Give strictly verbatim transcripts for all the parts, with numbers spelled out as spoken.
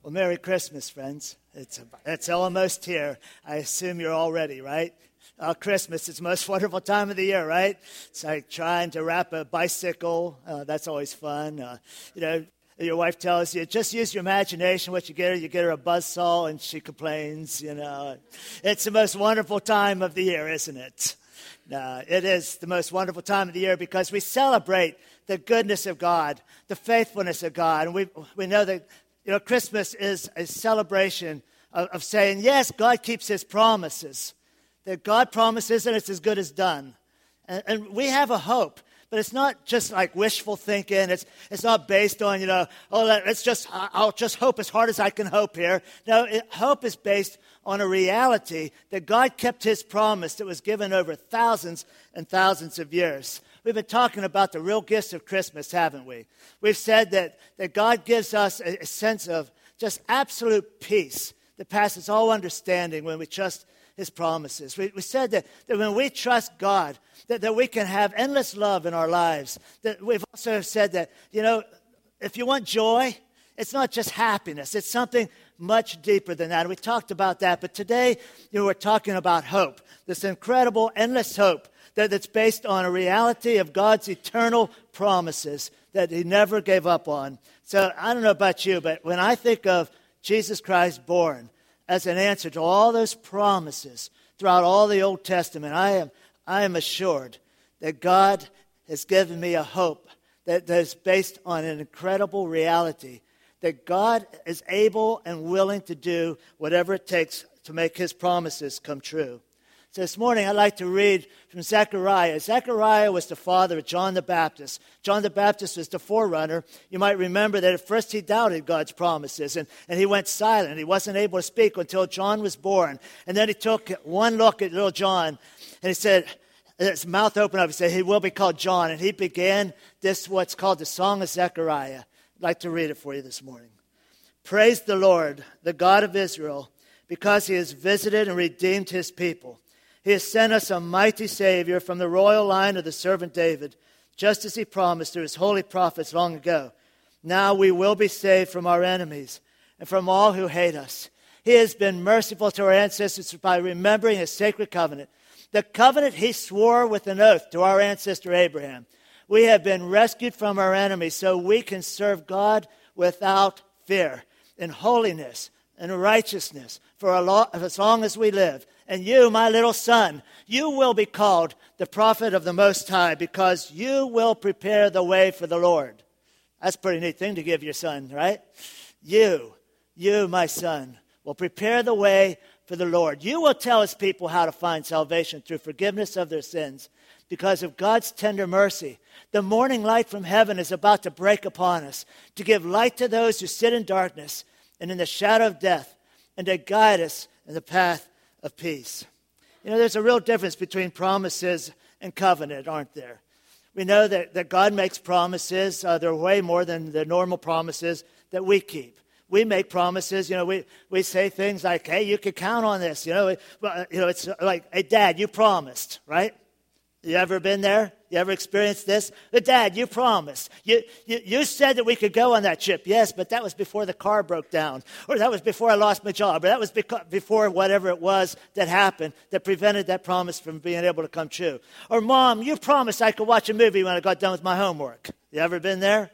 Well, Merry Christmas, friends. It's it's almost here. I assume you're all ready, right? Uh, Christmas is the most wonderful time of the year, right? It's like trying to wrap a bicycle. Uh, that's always fun. Uh, you know, your wife tells you, just use your imagination. What you get her, you get her a buzzsaw, and she complains, you know. It's the most wonderful time of the year, isn't it? No, it is the most wonderful time of the year because we celebrate the goodness of God, the faithfulness of God. And we we know that, you know, Christmas is a celebration of, of saying, yes, God keeps his promises. That God promises and it's as good as done. And, and we have a hope, but it's not just like wishful thinking. It's it's not based on, you know, oh, let's just, I'll just hope as hard as I can hope here. No, it, hope is based on a reality that God kept his promise that was given over thousands and thousands of years. We've been talking about the real gifts of Christmas, haven't we? We've said that, that God gives us a, a sense of just absolute peace that passes all understanding when we trust his promises. We, we said that, that when we trust God, that, that we can have endless love in our lives. That we've also said that, you know, if you want joy, it's not just happiness. It's something much deeper than that. We talked about that. But today, you know, we're talking about hope, this incredible, endless hope that, that's based on a reality of God's eternal promises that he never gave up on. So I don't know about you, but when I think of Jesus Christ born as an answer to all those promises throughout all the Old Testament, I am I am assured that God has given me a hope that, that is based on an incredible reality, that God is able and willing to do whatever it takes to make his promises come true. So this morning I'd like to read from Zechariah. Zechariah was the father of John the Baptist. John the Baptist was the forerunner. You might remember that at first he doubted God's promises, and, and he went silent. He wasn't able to speak until John was born. And then he took one look at little John, and he said, his mouth opened up, he said, he will be called John. And he began this, what's called the Song of Zechariah. I'd like to read it for you this morning. Praise the Lord, the God of Israel, because he has visited and redeemed his people. He has sent us a mighty Savior from the royal line of the servant David, just as he promised through his holy prophets long ago. Now we will be saved from our enemies and from all who hate us. He has been merciful to our ancestors by remembering his sacred covenant, the covenant he swore with an oath to our ancestor Abraham. We have been rescued from our enemies so we can serve God without fear, in holiness and righteousness for a lo- as long as we live. And you, my little son, you will be called the prophet of the Most High because you will prepare the way for the Lord. That's a pretty neat thing to give your son, right? You, you, my son, will prepare the way for the Lord. You will tell his people how to find salvation through forgiveness of their sins because of God's tender mercy. The morning light from heaven is about to break upon us to give light to those who sit in darkness and in the shadow of death and to guide us in the path of peace. You know, there's a real difference between promises and covenant, aren't there? We know that, that God makes promises. Uh, they're way more than the normal promises that we keep. We make promises. You know, we, we say things like, hey, you can count on this. You know, it, well, you know, it's like, hey, Dad, you promised, right? You ever been there? You ever experienced this? But Dad, you promised. You, you you said that we could go on that trip. Yes, but that was before the car broke down. Or that was before I lost my job. Or that was beca- before whatever it was that happened that prevented that promise from being able to come true. Or Mom, you promised I could watch a movie when I got done with my homework. You ever been there?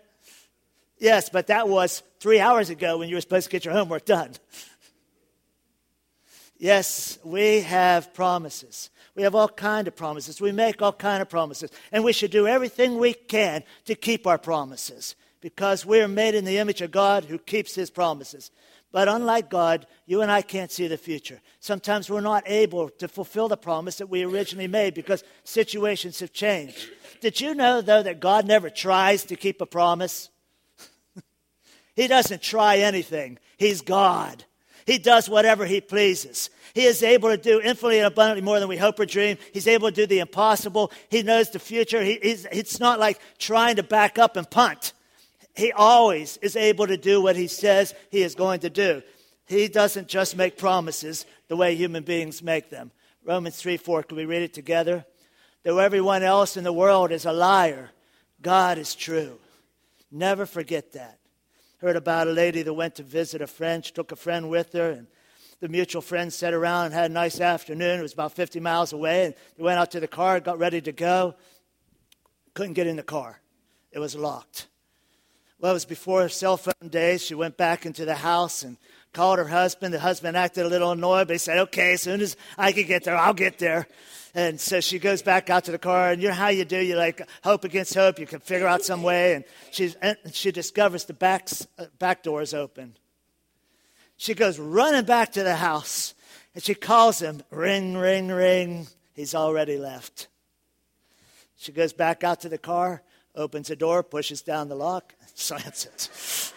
Yes, but that was three hours ago when you were supposed to get your homework done. Yes, we have promises. We have all kinds of promises. We make all kinds of promises. And we should do everything we can to keep our promises because we are made in the image of God who keeps his promises. But unlike God, you and I can't see the future. Sometimes we're not able to fulfill the promise that we originally made because situations have changed. Did you know, though, that God never tries to keep a promise? He doesn't try anything. He's God. He does whatever he pleases. He is able to do infinitely and abundantly more than we hope or dream. He's able to do the impossible. He knows the future. He, he's, it's not like trying to back up and punt. He always is able to do what he says he is going to do. He doesn't just make promises the way human beings make them. Romans three four, can we read it together? Though everyone else in the world is a liar, God is true. Never forget that. Heard about a lady that went to visit a friend. She took a friend with her, and the mutual friends sat around and had a nice afternoon. It was about fifty miles away, and they went out to the car, got ready to go. Couldn't get in the car. It was locked. Well, it was before cell phone days. She went back into the house and called her husband. The husband acted a little annoyed, but he said, okay, as soon as I can get there, I'll get there. And so she goes back out to the car, and you know how you do. You like hope against hope. You can figure out some way. And, she's, and she discovers the back, uh, back door is open. She goes running back to the house, and she calls him. Ring, ring, ring. He's already left. She goes back out to the car, opens the door, pushes down the lock, slams it.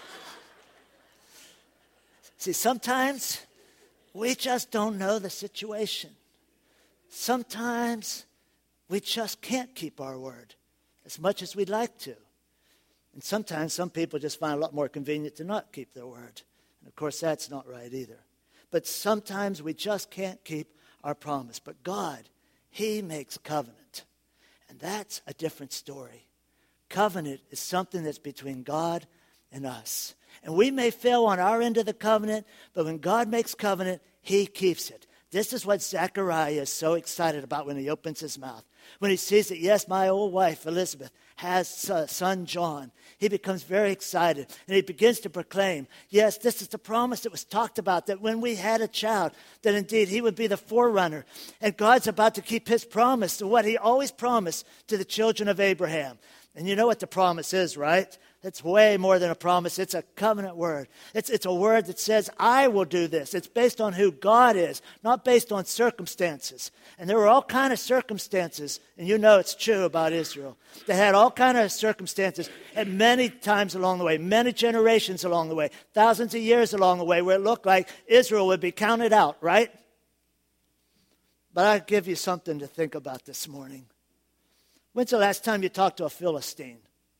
See, sometimes we just don't know the situation. Sometimes we just can't keep our word as much as we'd like to. And sometimes some people just find it a lot more convenient to not keep their word. And of course, that's not right either. But sometimes we just can't keep our promise. But God, He makes covenant. And that's a different story. Covenant is something that's between God and us. And we may fail on our end of the covenant, but when God makes covenant, He keeps it. This is what Zechariah is so excited about when he opens his mouth. When he sees that, yes, my old wife, Elizabeth, has a son, John. He becomes very excited, and he begins to proclaim, yes, this is the promise that was talked about, that when we had a child, that indeed he would be the forerunner. And God's about to keep His promise to what He always promised to the children of Abraham. And you know what the promise is, right? It's way more than a promise. It's a covenant word. It's, it's a word that says, I will do this. It's based on who God is, not based on circumstances. And there were all kinds of circumstances, and you know it's true about Israel. They had all kinds of circumstances at many times along the way, many generations along the way, thousands of years along the way, where it looked like Israel would be counted out, right? But I'll give you something to think about this morning. When's the last time you talked to a Philistine?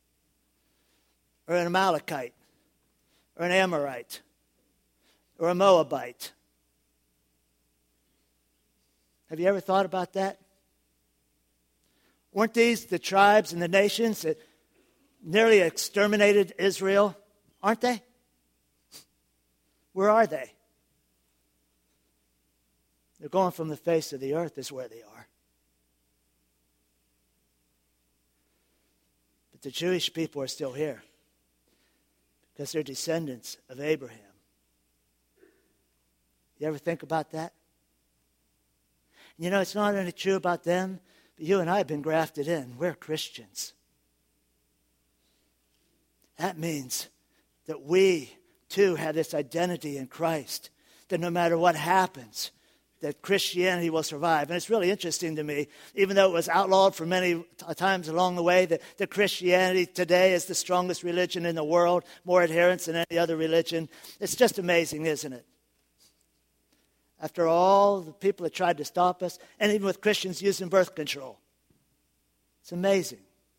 Or an Amalekite? Or an Amorite? Or a Moabite? Have you ever thought about that? Weren't these the tribes and the nations that nearly exterminated Israel? Aren't they? Where are they? They're going from the face of the earth is where they are. But the Jewish people are still here because they're descendants of Abraham. You ever think about that? You know, it's not only true about them, but you and I have been grafted in. We're Christians. That means that we, too, have this identity in Christ, that no matter what happens, that Christianity will survive. And it's really interesting to me, even though it was outlawed for many times along the way, that, that Christianity today is the strongest religion in the world, more adherents than any other religion. It's just amazing, isn't it? After all the people that tried to stop us, and even with Christians using birth control. It's amazing.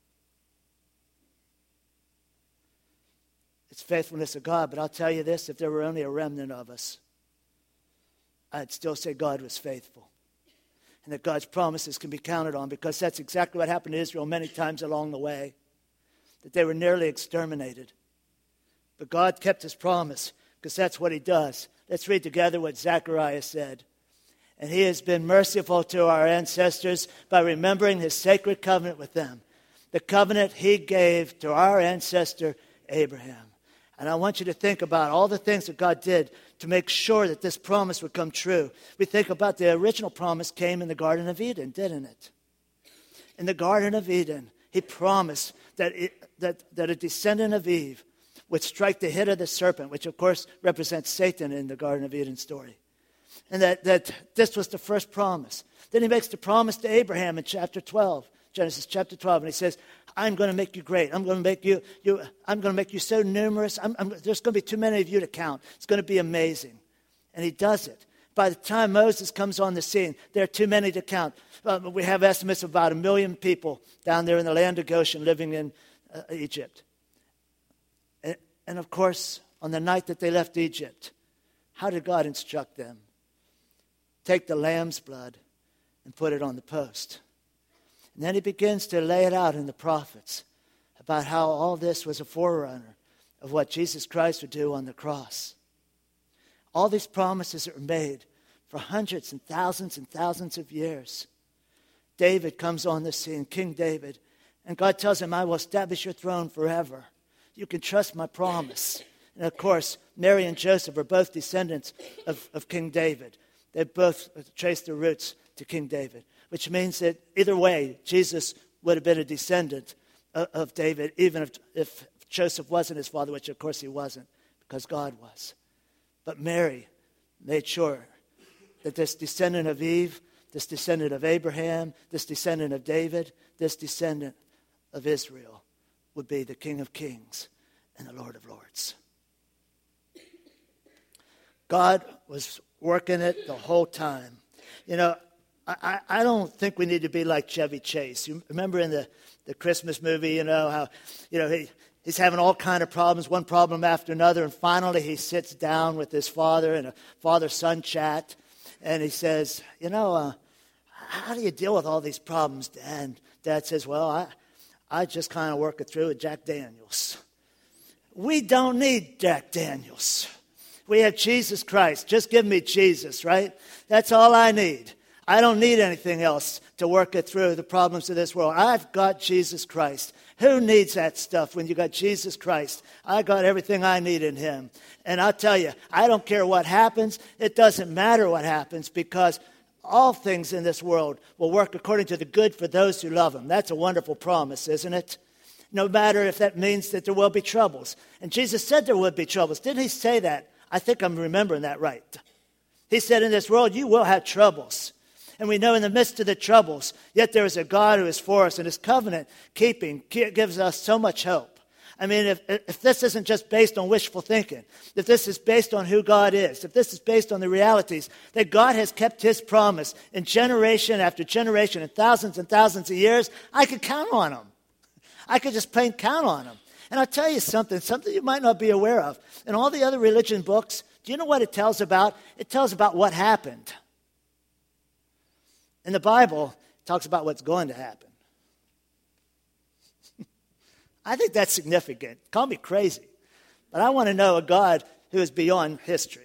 It's faithfulness of God, but I'll tell you this, if there were only a remnant of us, I'd still say God was faithful. And that God's promises can be counted on, because that's exactly what happened to Israel many times along the way. That they were nearly exterminated. But God kept His promise, because that's what He does. Let's read together what Zechariah said. And He has been merciful to our ancestors by remembering His sacred covenant with them. The covenant He gave to our ancestor Abraham. And I want you to think about all the things that God did to make sure that this promise would come true. We think about the original promise came in the Garden of Eden, didn't it? In the Garden of Eden, He promised that, it, that, that a descendant of Eve would strike the head of the serpent, which of course represents Satan in the Garden of Eden story. And that, that this was the first promise. Then He makes the promise to Abraham in chapter twelve, Genesis chapter twelve, and He says, I'm going to make you great. I'm going to make you, you I'm going to make you so numerous. I'm, I'm, there's going to be too many of you to count. It's going to be amazing. And He does it. By the time Moses comes on the scene, there are too many to count. Uh, we have estimates of about a million people down there in the land of Goshen living in uh, Egypt. And, and of course, on the night that they left Egypt, how did God instruct them? Take the lamb's blood and put it on the post. And then He begins to lay it out in the prophets about how all this was a forerunner of what Jesus Christ would do on the cross. All these promises that were made for hundreds and thousands and thousands of years. David comes on the scene, King David, and God tells him, I will establish your throne forever. You can trust my promise. And of course, Mary and Joseph are both descendants of, of King David. They both trace their roots to King David, which means that either way, Jesus would have been a descendant of, of David, even if, if Joseph wasn't his father, which of course he wasn't, because God was. But Mary made sure that this descendant of Eve, this descendant of Abraham, this descendant of David, this descendant of Israel would be the King of Kings and the Lord of Lords. God was working it the whole time. You know, I, I don't think we need to be like Chevy Chase. You remember in the, the Christmas movie, you know, how, you know, he, he's having all kind of problems, one problem after another, and finally he sits down with his father in a father-son chat, and he says, you know, uh, how do you deal with all these problems, Dad? And Dad says, well, I, I just kind of work it through with Jack Daniels. We don't need Jack Daniels. We have Jesus Christ. Just give me Jesus, right? That's all I need. I don't need anything else to work it through, the problems of this world. I've got Jesus Christ. Who needs that stuff when you got Jesus Christ? I got everything I need in him. And I'll tell you, I don't care what happens. It doesn't matter what happens, because all things in this world will work according to the good for those who love him. That's a wonderful promise, isn't it? No matter if that means that there will be troubles. And Jesus said there would be troubles. Didn't he say that? I think I'm remembering that right. He said, in this world, you will have troubles. And we know in the midst of the troubles, yet there is a God who is for us, and his covenant keeping gives us so much hope. I mean, if, if this isn't just based on wishful thinking, if this is based on who God is, if this is based on the realities that God has kept his promise in generation after generation and thousands and thousands of years, I could count on him. I could just plain count on him. And I'll tell you something, something you might not be aware of. In all the other religion books, do you know what it tells about? It tells about what happened. In the Bible, it talks about what's going to happen. I think that's significant. Call me crazy. But I want to know a God who is beyond history.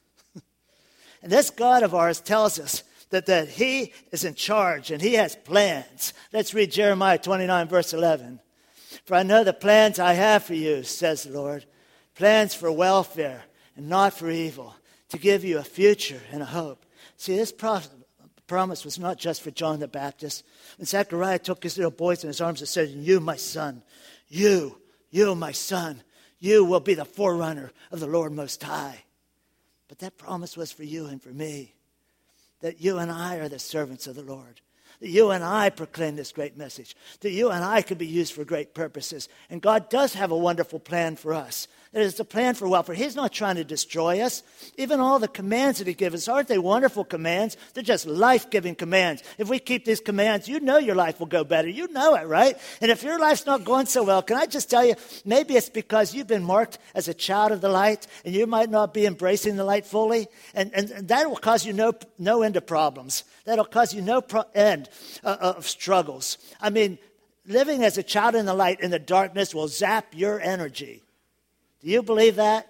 And this God of ours tells us that, that he is in charge and he has plans. Let's read Jeremiah twenty-nine, verse eleven. For I know the plans I have for you, says the Lord, plans for welfare and not for evil, to give you a future and a hope. See, this prophet, promise was not just for John the Baptist. When Zechariah took his little boys in his arms and said, you, my son, you, you, my son, you will be the forerunner of the Lord Most High. But that promise was for you and for me, that you and I are the servants of the Lord, that you and I proclaim this great message, that you and I could be used for great purposes. And God does have a wonderful plan for us. It is a plan for welfare. He's not trying to destroy us. Even all the commands that he gives us, aren't they wonderful commands? They're just life-giving commands. If we keep these commands, you know your life will go better. You know it, right? And if your life's not going so well, can I just tell you, maybe it's because you've been marked as a child of the light, and you might not be embracing the light fully, and, and, and that will cause you no, no end of problems. That'll cause you no pro- end uh, of struggles. I mean, living as a child in the light in the darkness will zap your energy. Do you believe that?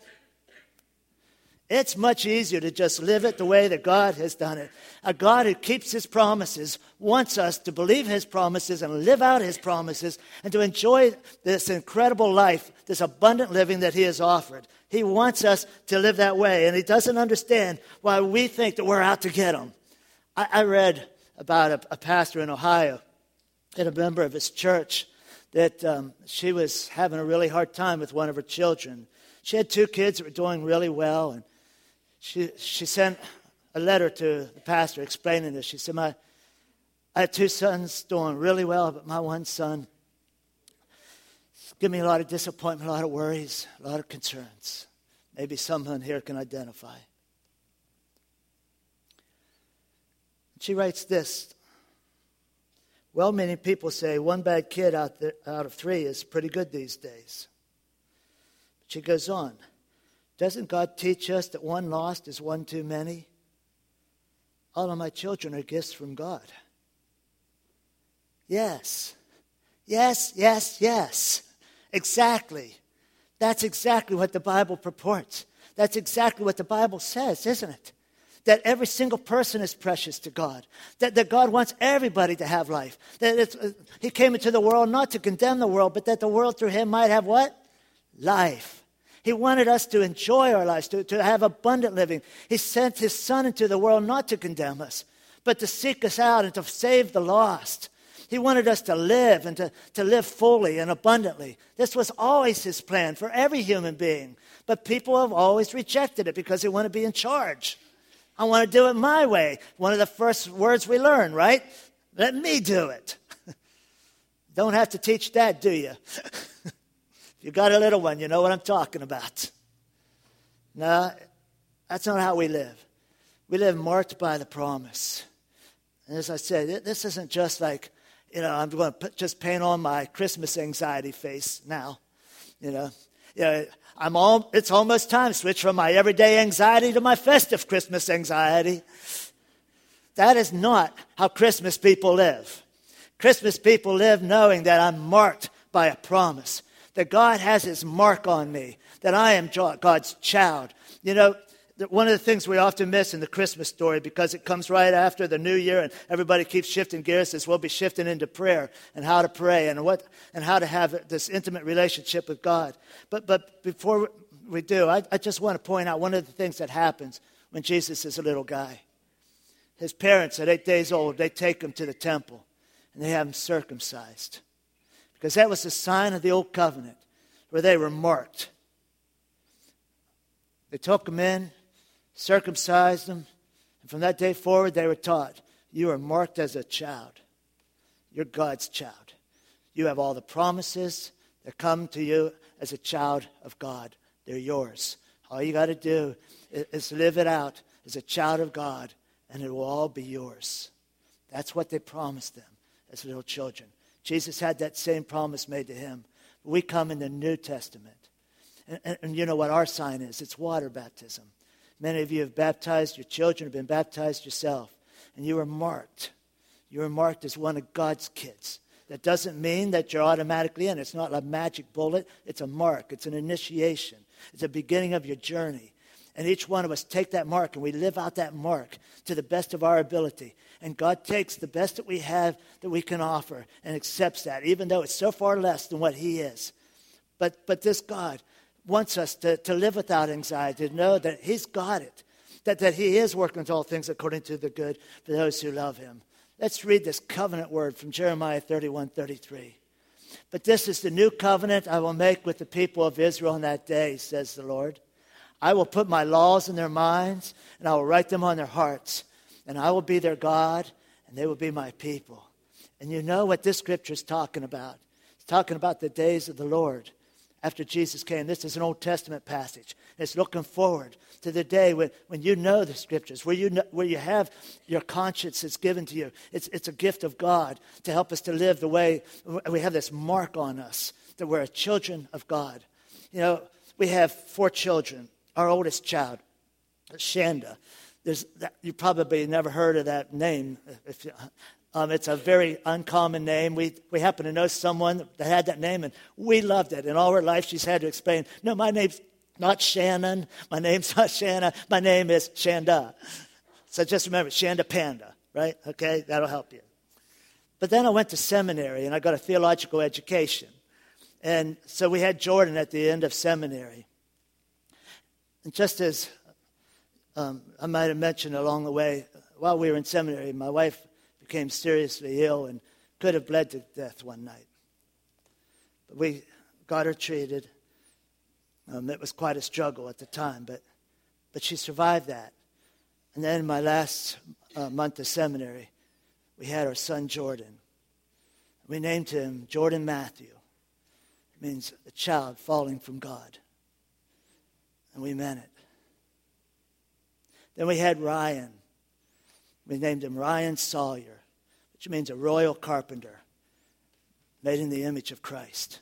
It's much easier to just live it the way that God has done it. A God who keeps his promises wants us to believe his promises and live out his promises and to enjoy this incredible life, this abundant living that he has offered. He wants us to live that way, and he doesn't understand why we think that we're out to get him. I, I read about a, a pastor in Ohio and a member of his church that um, she was having a really hard time with one of her children. She had two kids that were doing really well, and she she sent a letter to the pastor explaining this. She said, "My, I had two sons doing really well, but my one son gave me a lot of disappointment, a lot of worries, a lot of concerns. Maybe someone here can identify." She writes this. Well-meaning people say one bad kid out, there, out of three is pretty good these days. She goes on, doesn't God teach us that one lost is one too many? All of my children are gifts from God. Yes, yes, yes, yes, exactly. That's exactly what the Bible purports. That's exactly what the Bible says, isn't it? That every single person is precious to God. That, that God wants everybody to have life. That it's, uh, he came into the world not to condemn the world, but that the world through him might have what? Life. He wanted us to enjoy our lives, to, to have abundant living. He sent his son into the world not to condemn us, but to seek us out and to save the lost. He wanted us to live and to, to live fully and abundantly. This was always his plan for every human being. But people have always rejected it because they want to be in charge. I want to do it my way. One of the first words we learn, right? Let me do it. Don't have to teach that, do you? If you got a little one, you know what I'm talking about. No, that's not how we live. We live marked by the promise. And as I said, this isn't just like, you know, I'm going to put, just paint on my Christmas anxiety face now. You know, you know I'm all, it's almost time to switch from my everyday anxiety to my festive Christmas anxiety. That is not how Christmas people live. Christmas people live knowing that I'm marked by a promise, that God has his mark on me, that I am God's child. You know, one of the things we often miss in the Christmas story, because it comes right after the new year and everybody keeps shifting gears, is we'll be shifting into prayer and how to pray and what and how to have this intimate relationship with God. But but before we do, I, I just want to point out one of the things that happens when Jesus is a little guy. His parents at eight days old, they take him to the temple and they have him circumcised, because that was the sign of the old covenant where they were marked. They took him in, circumcised them, and from that day forward they were taught, you are marked as a child. You're God's child. You have all the promises that come to you as a child of God. They're yours. All you got to do is, is live it out as a child of God, and it will all be yours. That's what they promised them as little children. Jesus had that same promise made to him. We come in the New Testament. And, and, and you know what our sign is? It's water baptism. Many of you have baptized your children, have been baptized yourself, and you are marked. You are marked as one of God's kids. That doesn't mean that you're automatically in. It's not a magic bullet. It's a mark. It's an initiation. It's a beginning of your journey. And each one of us take that mark and we live out that mark to the best of our ability. And God takes the best that we have that we can offer and accepts that, even though it's so far less than what he is. But but this God wants us to, to live without anxiety, to know that he's got it, that, that he is working with all things according to the good for those who love him. Let's read this covenant word from Jeremiah thirty-one thirty-three. But this is the new covenant I will make with the people of Israel in that day, says the Lord. I will put my laws in their minds, and I will write them on their hearts. And I will be their God, and they will be my people. And you know what this scripture is talking about. It's talking about the days of the Lord after Jesus came. This is an Old Testament passage. It's looking forward to the day when, when you know the scriptures, where you know, where you have your conscience is given to you. It's, it's a gift of God to help us to live the way we have this mark on us, that we're children of God. You know, we have four children. Our oldest child, Shanda. There's that, you probably never heard of that name. If you, um, it's a very uncommon name. We we happen to know someone that had that name, and we loved it. And all her life, she's had to explain, no, my name's not Shannon. My name's not Shanna. My name is Shanda. So just remember, Shanda Panda, right? Okay, that'll help you. But then I went to seminary, and I got a theological education. And so we had Jordan at the end of seminary. And just as um, I might have mentioned along the way, while we were in seminary, my wife became seriously ill and could have bled to death one night. But we got her treated. Um, it was quite a struggle at the time, but but she survived that. And then in my last uh, month of seminary, we had our son Jordan. We named him Jordan Matthew. It means a child falling from God. And we meant it. Then we had Ryan. We named him Ryan Sawyer, which means a royal carpenter, made in the image of Christ.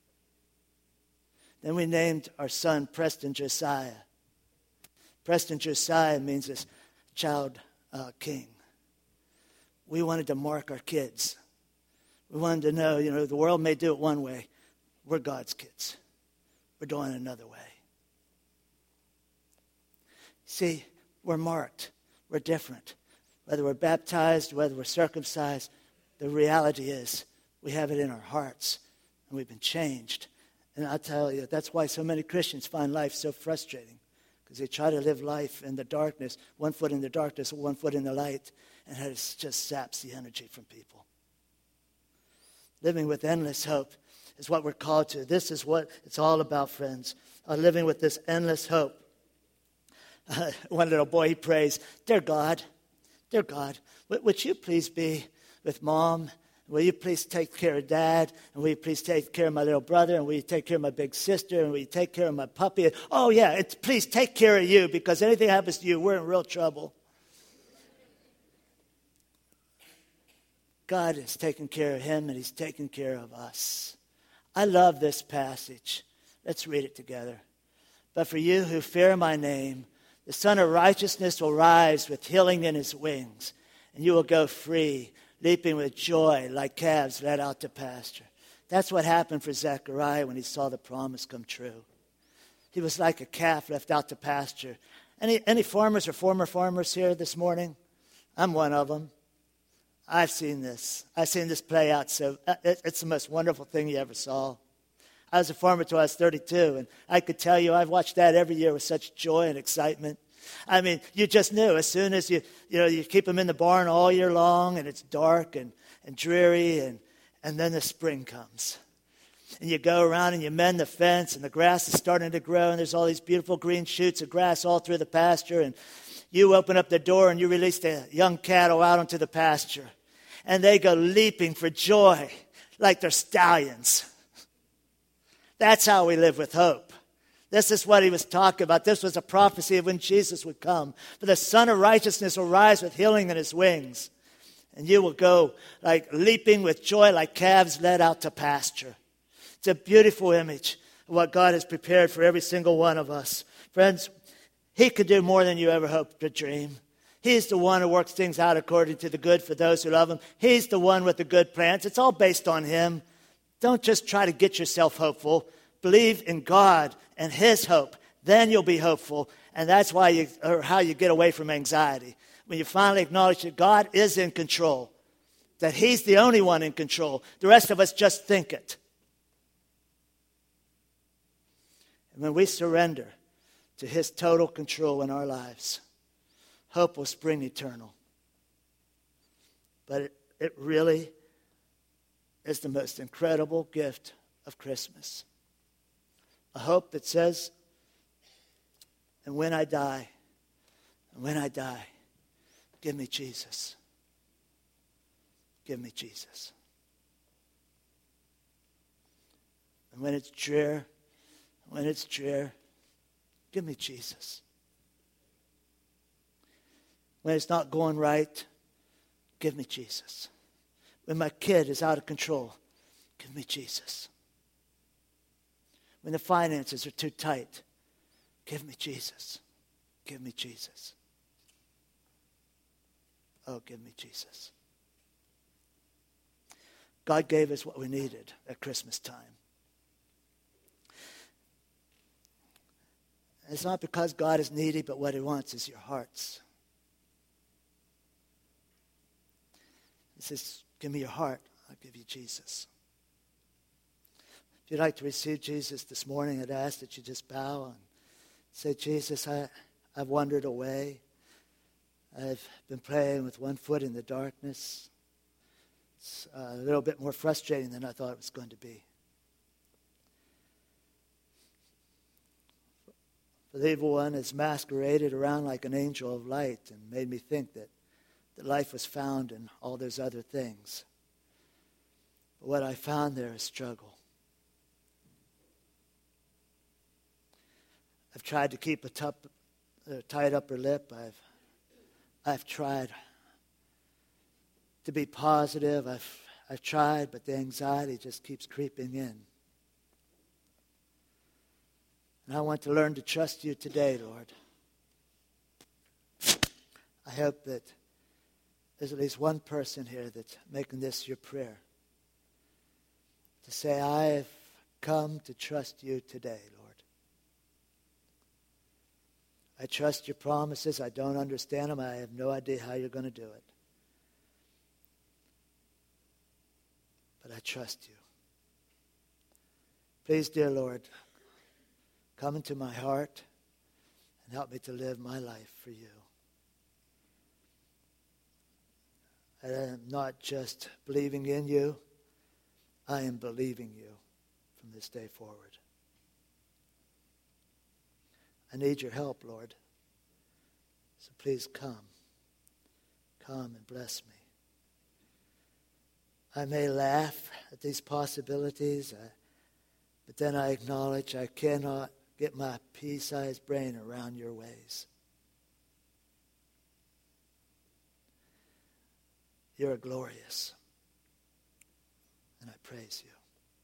Then we named our son Preston Josiah. Preston Josiah means this child uh, king. We wanted to mark our kids. We wanted to know, you know, the world may do it one way. We're God's kids. we're doing it another way. See, we're marked. We're different. Whether we're baptized, whether we're circumcised, the reality is we have it in our hearts, and we've been changed. And I'll tell you, that's why so many Christians find life so frustrating, because they try to live life in the darkness, one foot in the darkness, one foot in the light, and it just saps the energy from people. Living with endless hope is what we're called to. This is what it's all about, friends. Uh, living with this endless hope. Uh, one little boy, he prays, "Dear God, dear God, would, would you please be with Mom? Will you please take care of Dad? And will you please take care of my little brother? And will you take care of my big sister? And will you take care of my puppy? Oh, yeah, it's, please take care of you, because anything happens to you, we're in real trouble." God is taking care of him, and he's taking care of us. I love this passage. Let's read it together. "But for you who fear my name, the Son of Righteousness will rise with healing in his wings, and you will go free, leaping with joy like calves led out to pasture." That's what happened for Zechariah when he saw the promise come true. He was like a calf left out to pasture. Any, any farmers or former farmers here this morning? I'm one of them. I've seen this. I've seen this play out. So it, it's the most wonderful thing you ever saw. I was a farmer till I was thirty-two, and I could tell you I've watched that every year with such joy and excitement. I mean, you just knew as soon as you, you know, you keep them in the barn all year long, and it's dark and, and dreary, and, and then the spring comes. And you go around and you mend the fence, and the grass is starting to grow, and there's all these beautiful green shoots of grass all through the pasture, and you open up the door and you release the young cattle out onto the pasture. And they go leaping for joy like they're stallions. That's how we live with hope. This is what he was talking about. This was a prophecy of when Jesus would come. For the Son of Righteousness will rise with healing in his wings. And you will go like leaping with joy like calves led out to pasture. It's a beautiful image of what God has prepared for every single one of us. Friends, he could do more than you ever hoped to dream. He's the one who works things out according to the good for those who love him. He's the one with the good plans. It's all based on him. Don't just try to get yourself hopeful. Believe in God and his hope. Then you'll be hopeful. And that's why you, or how you get away from anxiety. When you finally acknowledge that God is in control, that he's the only one in control. The rest of us just think it. And when we surrender to his total control in our lives, hope will spring eternal. But it, it really is the most incredible gift of Christmas. A hope that says, and when I die, and when I die, give me Jesus. Give me Jesus. And when it's drear, when it's drear, give me Jesus. When it's not going right, give me Jesus. When my kid is out of control, give me Jesus. When the finances are too tight, give me Jesus. Give me Jesus. Oh, give me Jesus. God gave us what we needed at Christmas time. It's not because God is needy, but what he wants is your hearts. He says, give me your heart, I'll give you Jesus. If you'd like to receive Jesus this morning, I'd ask that you just bow and say, Jesus, I, I've wandered away. I've been playing with one foot in the darkness. It's a little bit more frustrating than I thought it was going to be. For the evil one has masqueraded around like an angel of light and made me think that, that life was found in all those other things. But what I found there is struggle. I've tried to keep a tup, uh, tight upper lip. I've, I've tried to be positive. I've, I've tried, but the anxiety just keeps creeping in. And I want to learn to trust you today, Lord. I hope that there's at least one person here that's making this your prayer. To say, I've come to trust you today, Lord. I trust your promises. I don't understand them. I have no idea how you're going to do it. But I trust you. Please, dear Lord, come into my heart and help me to live my life for you. I am not just believing in you. I am believing you from this day forward. I need your help, Lord. So please come. Come and bless me. I may laugh at these possibilities, uh, but then I acknowledge I cannot get my pea-sized brain around your ways. You are glorious, and I praise you.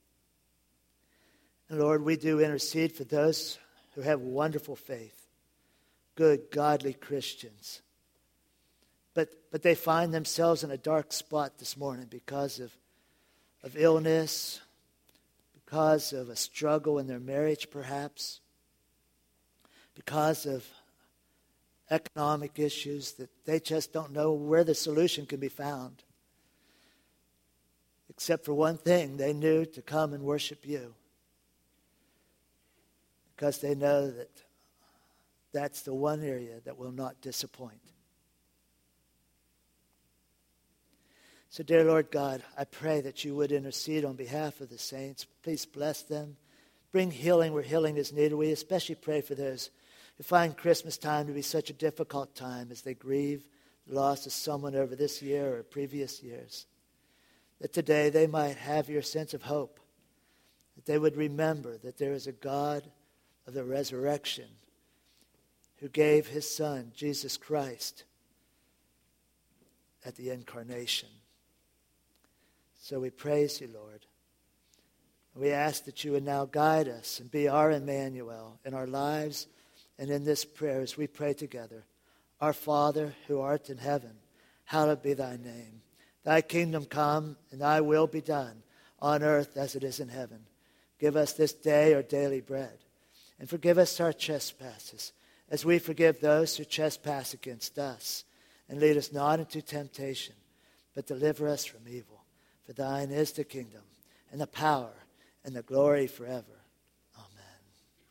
And Lord, we do intercede for those who have wonderful faith, good, godly Christians. But but they find themselves in a dark spot this morning because of, of illness, because of a struggle in their marriage perhaps, because of economic issues that they just don't know where the solution can be found. Except for one thing, they knew to come and worship you. Because they know that that's the one area that will not disappoint. So, dear Lord God, I pray that you would intercede on behalf of the saints. Please bless them. Bring healing where healing is needed. We especially pray for those who find Christmas time to be such a difficult time as they grieve the loss of someone over this year or previous years. That today they might have your sense of hope. That they would remember that there is a God of the resurrection who gave his Son, Jesus Christ, at the incarnation. So we praise you, Lord. We ask that you would now guide us and be our Emmanuel in our lives and in this prayer as we pray together. Our Father, who art in heaven, hallowed be thy name. Thy kingdom come, and thy will be done, on earth as it is in heaven. Give us this day our daily bread, and forgive us our trespasses, as we forgive those who trespass against us. And lead us not into temptation, but deliver us from evil. For thine is the kingdom, and the power, and the glory forever.